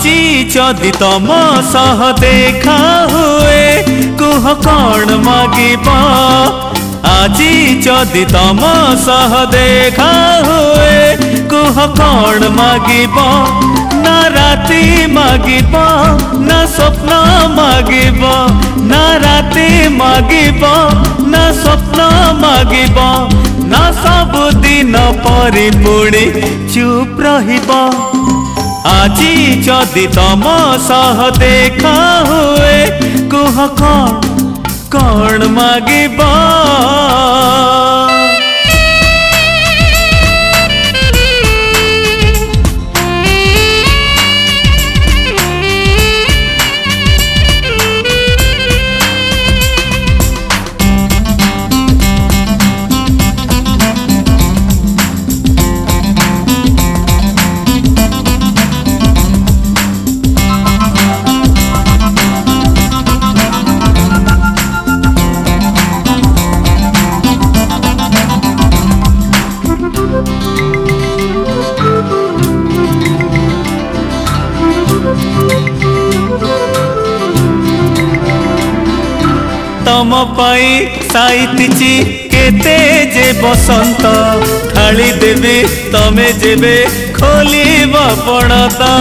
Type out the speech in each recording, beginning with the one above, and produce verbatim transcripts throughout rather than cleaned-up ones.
আজি যদি তম সহ দেখা হুয়ে কুহ কণ মাগিব আজি যদি তম সহ দেখা হুয়ে কুহ কণ মাগিব না রাতি মাগিব না স্বপ্ন মাগিব না রাতি মাগিব না স্বপ্ন মাগিব না ସବୁଦିନ পরি পুଣି চুপ রহিব আজি যদি তম সহ দেখা হুয়ে কুহ কণ কণ মাগিব तम पाई साइतिची केते जे बसंत थाली देबे तमे जेबे खोलिब पड़ता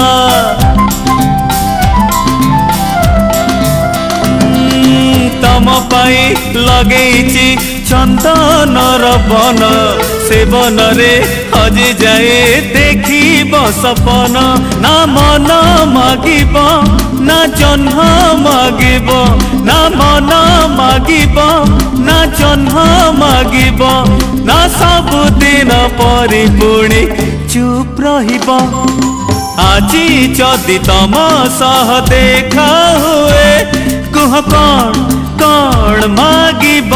तम पाई लगेइची चंदनर बन से बन रे हजि जाए देखिब सपन ना मन मागिब ना जन्म मागिब ना मन मागिब ना जन्म मागिब ना सबुदिन परि पुणी चुप रहिब আজি যদি तम सह देखा हुए कुह कण कण मागिब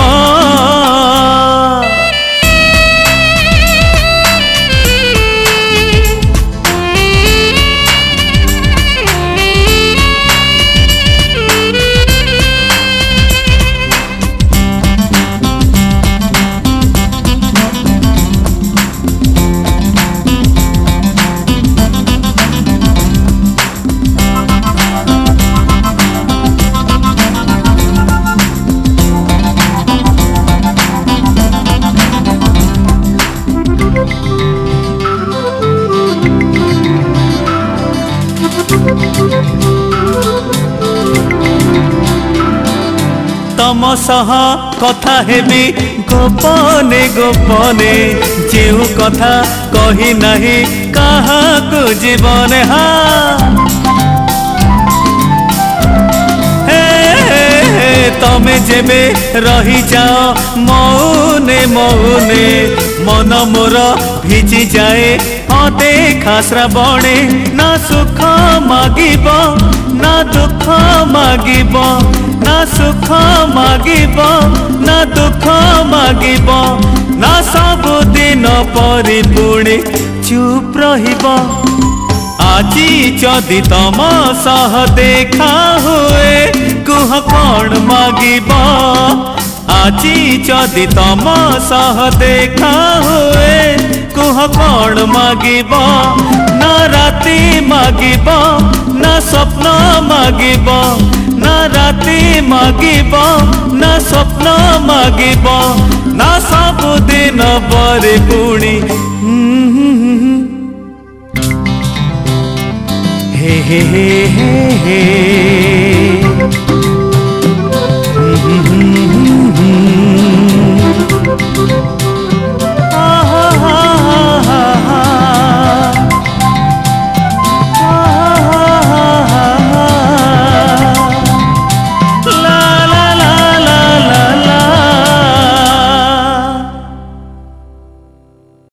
तम सह कथा हेबी गोपने गोपने जेउ कथा कही नहीं कहा को जीवन हा तमे जेबे रही जाओ मौने मौने मन मोर भिजी जाए अदेखा श्रावणे ना सुख मागिब ना दुख मागिब ना सुख मागिब ना दुख मागिब ना सबुदिन परि पुणी चुप रहिब আজি যদি तम सह देखा हुए कुह कण मागिब আজি যদি तम सह देखा हुए कुह कण मागिब ना राति मागिब ना स्वप्न मागिब ना राति मागिब ना स्वप्न मागिब ना सबुदिन परि पुणी हे हे हे हे